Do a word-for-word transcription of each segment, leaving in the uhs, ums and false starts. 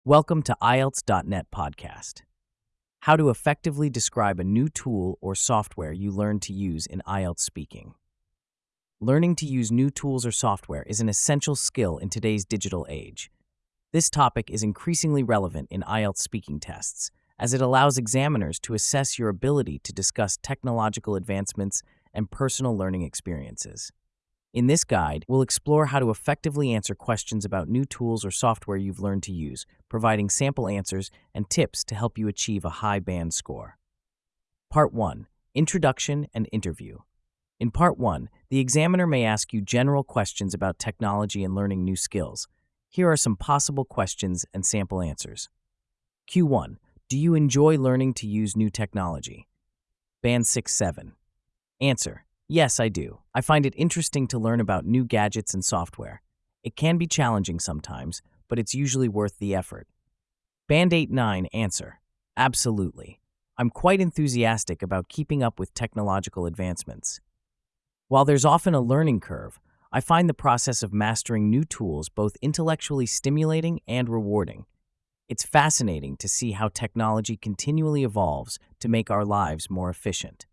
Welcome to I E L T S dot net podcast. How to effectively describe a new tool or software you learn to use in I E L T S speaking. Learning to use new tools or software is an essential skill in today's digital age. This topic is increasingly relevant in I E L T S speaking tests, as it allows examiners to assess your ability to discuss technological advancements and personal learning experiences. In this guide, we'll explore how to effectively answer questions about new tools or software you've learned to use, providing sample answers and tips to help you achieve a high band score. Part one. Introduction and Interview. In Part one, the examiner may ask you general questions about technology and learning new skills. Here are some possible questions and sample answers. Q one. Do you enjoy learning to use new technology? Band six seven. Answer. Yes, I do. I find it interesting to learn about new gadgets and software. It can be challenging sometimes, but it's usually worth the effort. Band eight nine. Answer. Absolutely. I'm quite enthusiastic about keeping up with technological advancements. While there's often a learning curve, I find the process of mastering new tools both intellectually stimulating and rewarding. It's fascinating to see how technology continually evolves to make our lives more efficient.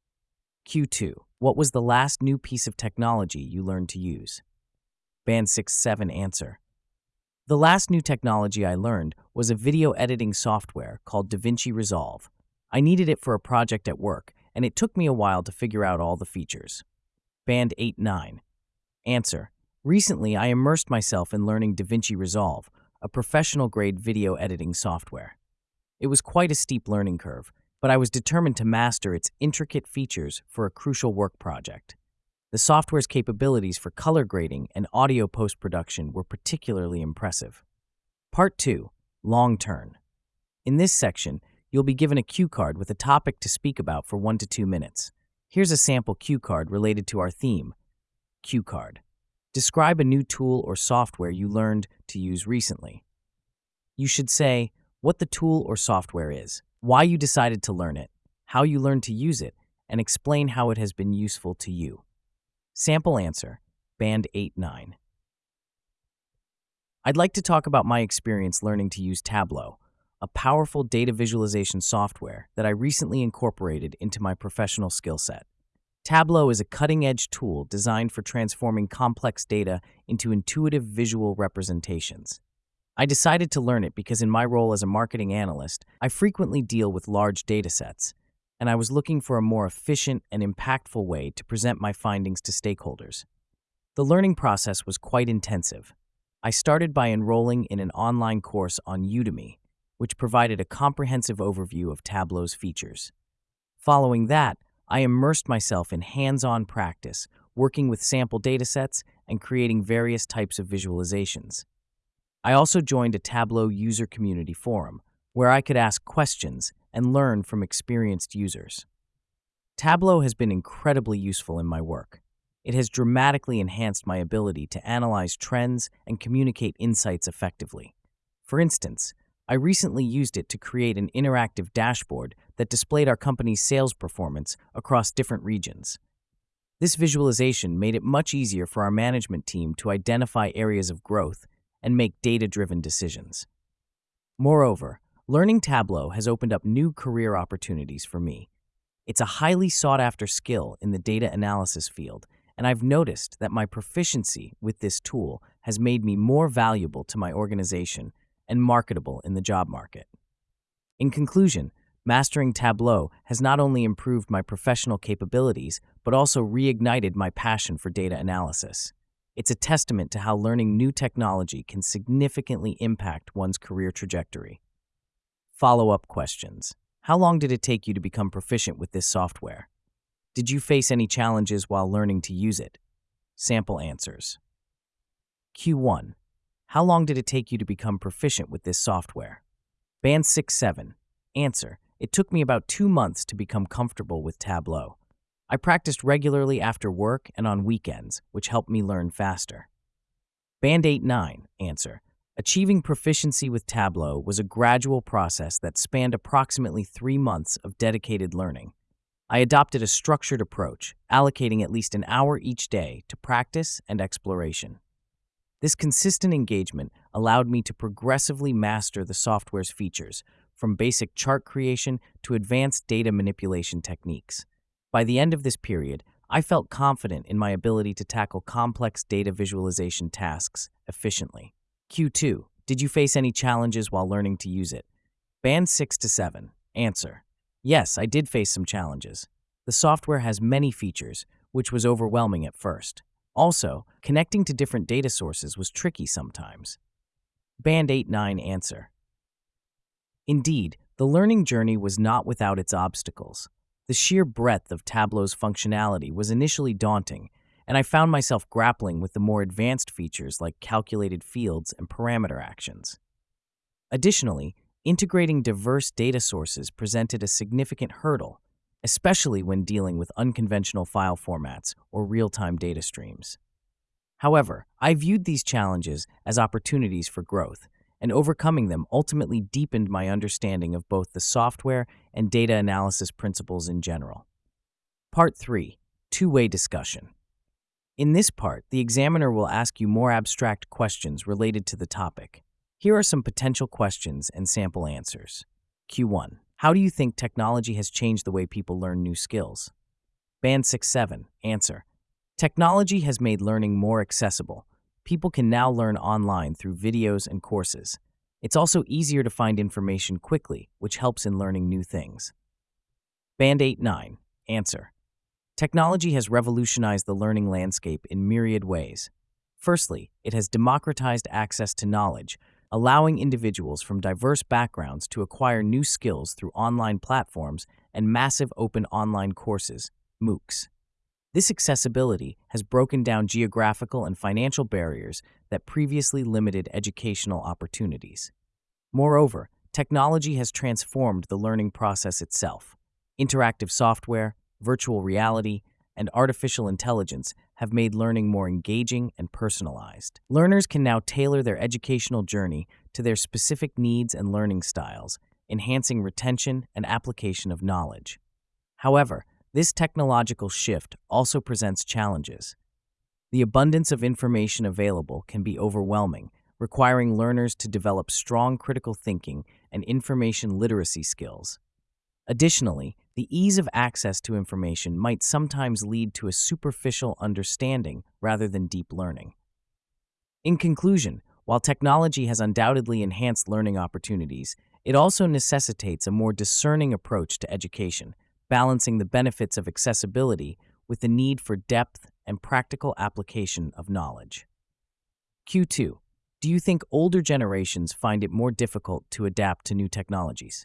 Q two. What was the last new piece of technology you learned to use? Band six seven. Answer. The last new technology I learned was a video editing software called DaVinci Resolve. I needed it for a project at work, and it took me a while to figure out all the features. Band eight nine. Answer. Recently, I immersed myself in learning DaVinci Resolve, a professional-grade video editing software. It was quite a steep learning curve, but I was determined to master its intricate features for a crucial work project. The software's capabilities for color grading and audio post-production were particularly impressive. Part two. Long Turn. In this section, you'll be given a cue card with a topic to speak about for one to two minutes. Here's a sample cue card related to our theme. Cue card. Describe a new tool or software you learned to use recently. You should say what the tool or software is, why you decided to learn it, how you learned to use it, and explain how it has been useful to you. Sample answer. Band eight nine. I'd like to talk about my experience learning to use Tableau, a powerful data visualization software that I recently incorporated into my professional skill set. Tableau is a cutting-edge tool designed for transforming complex data into intuitive visual representations. I decided to learn it because in my role as a marketing analyst, I frequently deal with large data sets, and I was looking for a more efficient and impactful way to present my findings to stakeholders. The learning process was quite intensive. I started by enrolling in an online course on Udemy, which provided a comprehensive overview of Tableau's features. Following that, I immersed myself in hands-on practice, working with sample datasets and creating various types of visualizations. I also joined a Tableau user community forum, where I could ask questions and learn from experienced users. Tableau has been incredibly useful in my work. It has dramatically enhanced my ability to analyze trends and communicate insights effectively. For instance, I recently used it to create an interactive dashboard that displayed our company's sales performance across different regions. This visualization made it much easier for our management team to identify areas of growth and make data-driven decisions. Moreover, learning Tableau has opened up new career opportunities for me. It's a highly sought-after skill in the data analysis field, and I've noticed that my proficiency with this tool has made me more valuable to my organization and marketable in the job market. In conclusion, mastering Tableau has not only improved my professional capabilities, but also reignited my passion for data analysis. It's a testament to how learning new technology can significantly impact one's career trajectory. Follow-up questions. How long did it take you to become proficient with this software? Did you face any challenges while learning to use it? Sample answers. Q one. How long did it take you to become proficient with this software? Band six seven. Answer. It took me about two months to become comfortable with Tableau. I practiced regularly after work and on weekends, which helped me learn faster. Band eight nine. Answer. Achieving proficiency with Tableau was a gradual process that spanned approximately three months of dedicated learning. I adopted a structured approach, allocating at least an hour each day to practice and exploration. This consistent engagement allowed me to progressively master the software's features, from basic chart creation to advanced data manipulation techniques. By the end of this period, I felt confident in my ability to tackle complex data visualization tasks efficiently. Q two. Did you face any challenges while learning to use it? Band six to seven. Answer. Yes, I did face some challenges. The software has many features, which was overwhelming at first. Also, connecting to different data sources was tricky sometimes. Band eight nine. Answer. Indeed, the learning journey was not without its obstacles. The sheer breadth of Tableau's functionality was initially daunting, and I found myself grappling with the more advanced features like calculated fields and parameter actions. Additionally, integrating diverse data sources presented a significant hurdle, especially when dealing with unconventional file formats or real-time data streams. However, I viewed these challenges as opportunities for growth, and overcoming them ultimately deepened my understanding of both the software and data analysis principles in general. Part three. Two-way discussion. In this part, the examiner will ask you more abstract questions related to the topic. Here are some potential questions and sample answers. Q one. How do you think technology has changed the way people learn new skills? Band six seven. Answer. Technology has made learning more accessible. People can now learn online through videos and courses. It's also easier to find information quickly, which helps in learning new things. Band eight nine. Answer. Technology has revolutionized the learning landscape in myriad ways. Firstly, it has democratized access to knowledge, allowing individuals from diverse backgrounds to acquire new skills through online platforms and massive open online courses, MOOCs. This accessibility has broken down geographical and financial barriers that previously limited educational opportunities. Moreover, technology has transformed the learning process itself. Interactive software, virtual reality, and artificial intelligence have made learning more engaging and personalized. Learners can now tailor their educational journey to their specific needs and learning styles, enhancing retention and application of knowledge. However, this technological shift also presents challenges. The abundance of information available can be overwhelming, requiring learners to develop strong critical thinking and information literacy skills. Additionally, the ease of access to information might sometimes lead to a superficial understanding rather than deep learning. In conclusion, while technology has undoubtedly enhanced learning opportunities, it also necessitates a more discerning approach to education, balancing the benefits of accessibility with the need for depth and practical application of knowledge. Q two. Do you think older generations find it more difficult to adapt to new technologies?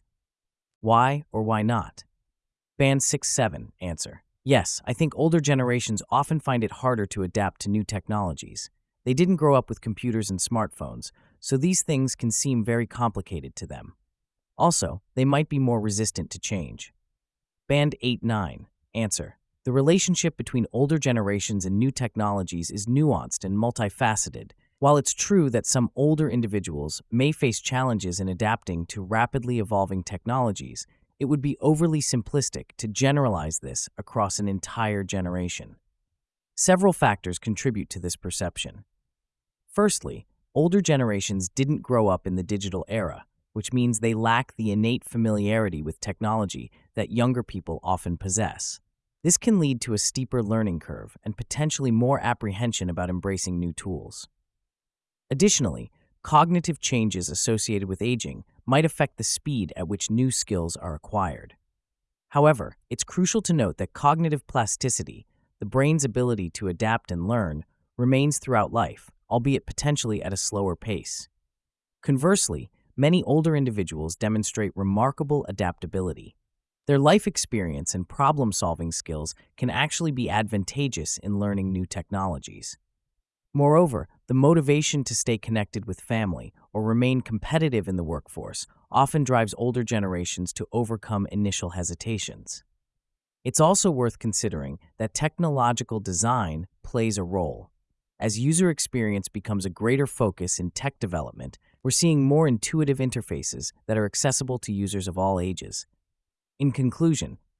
Why or why not? Band six seven. Answer. Yes, I think older generations often find it harder to adapt to new technologies. They didn't grow up with computers and smartphones, so these things can seem very complicated to them. Also, they might be more resistant to change. Band eight nine. Answer. The relationship between older generations and new technologies is nuanced and multifaceted. While it's true that some older individuals may face challenges in adapting to rapidly evolving technologies, it would be overly simplistic to generalize this across an entire generation. Several factors contribute to this perception. Firstly, older generations didn't grow up in the digital era, which means they lack the innate familiarity with technology that younger people often possess. This can lead to a steeper learning curve and potentially more apprehension about embracing new tools. Additionally, cognitive changes associated with aging might affect the speed at which new skills are acquired. However, it's crucial to note that cognitive plasticity, the brain's ability to adapt and learn, remains throughout life, albeit potentially at a slower pace. Conversely, many older individuals demonstrate remarkable adaptability. Their life experience and problem-solving skills can actually be advantageous in learning new technologies. Moreover, the motivation to stay connected with family or remain competitive in the workforce often drives older generations to overcome initial hesitations. It's also worth considering that technological design plays a role. As user experience becomes a greater focus in tech development, we're seeing more intuitive interfaces that are accessible to users of all ages. In conclusion,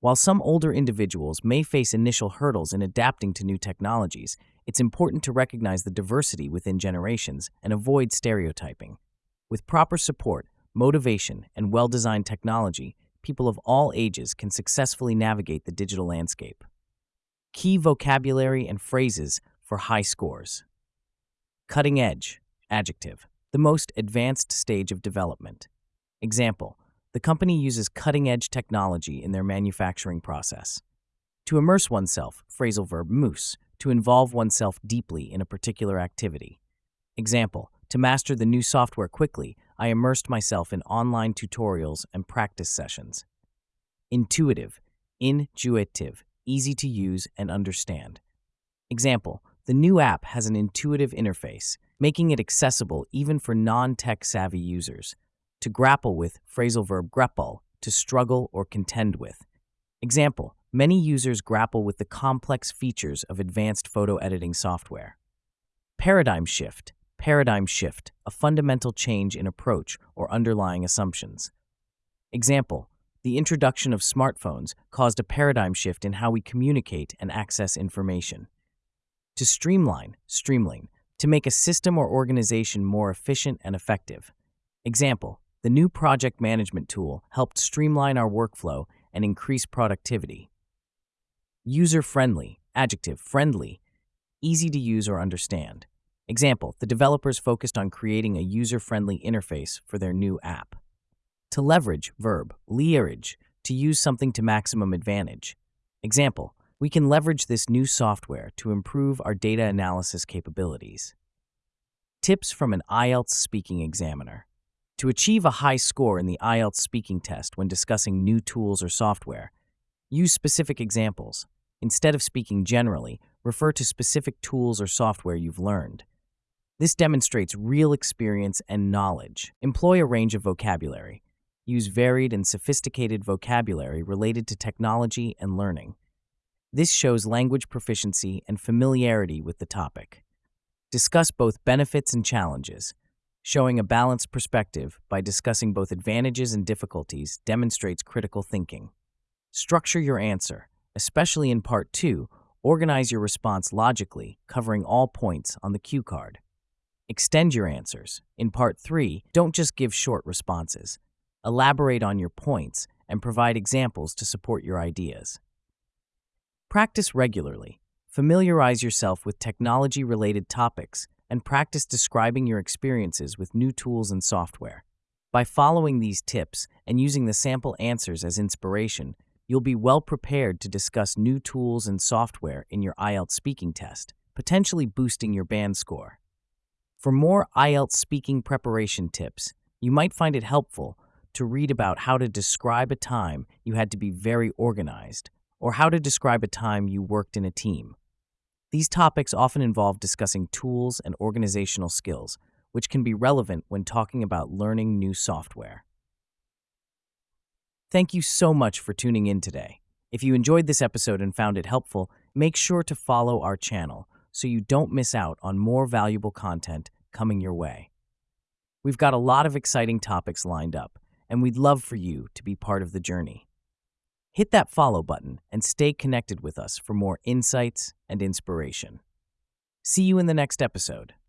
While some older individuals may face initial hurdles in adapting to new technologies, it's important to recognize the diversity within generations and avoid stereotyping. With proper support, motivation, and well-designed technology, people of all ages can successfully navigate the digital landscape. Key vocabulary and phrases for high scores. Cutting edge, adjective, the most advanced stage of development. Example, the company uses cutting-edge technology in their manufacturing process. To immerse oneself, phrasal verb mousse, to involve oneself deeply in a particular activity. Example, to master the new software quickly, I immersed myself in online tutorials and practice sessions. Intuitive, intuitive, easy to use and understand. Example, the new app has an intuitive interface, making it accessible even for non-tech savvy users. To grapple with, phrasal verb grapple, to struggle or contend with. Example, many users grapple with the complex features of advanced photo editing software. Paradigm shift, paradigm shift, a fundamental change in approach or underlying assumptions. Example, the introduction of smartphones caused a paradigm shift in how we communicate and access information. To streamline, streamline, to make a system or organization more efficient and effective. Example, the new project management tool helped streamline our workflow and increase productivity. User-friendly, adjective, friendly, easy to use or understand. Example, the developers focused on creating a user-friendly interface for their new app. To leverage, verb, leverage, to use something to maximum advantage. Example, we can leverage this new software to improve our data analysis capabilities. Tips from an I E L T S speaking examiner. To achieve a high score in the I E L T S speaking test when discussing new tools or software, use specific examples. Instead of speaking generally, refer to specific tools or software you've learned. This demonstrates real experience and knowledge. Employ a range of vocabulary. Use varied and sophisticated vocabulary related to technology and learning. This shows language proficiency and familiarity with the topic. Discuss both benefits and challenges. Showing a balanced perspective by discussing both advantages and difficulties demonstrates critical thinking. Structure your answer, especially in part two. Organize your response logically, covering all points on the cue card. Extend your answers. In part three, don't just give short responses. Elaborate on your points and provide examples to support your ideas. Practice regularly. Familiarize yourself with technology-related topics and practice describing your experiences with new tools and software. By following these tips and using the sample answers as inspiration, you'll be well prepared to discuss new tools and software in your I E L T S speaking test, potentially boosting your band score. For more I E L T S speaking preparation tips, you might find it helpful to read about how to describe a time you had to be very organized, or how to describe a time you worked in a team. These topics often involve discussing tools and organizational skills, which can be relevant when talking about learning new software. Thank you so much for tuning in today. If you enjoyed this episode and found it helpful, make sure to follow our channel so you don't miss out on more valuable content coming your way. We've got a lot of exciting topics lined up, and we'd love for you to be part of the journey. Hit that follow button and stay connected with us for more insights and inspiration. See you in the next episode.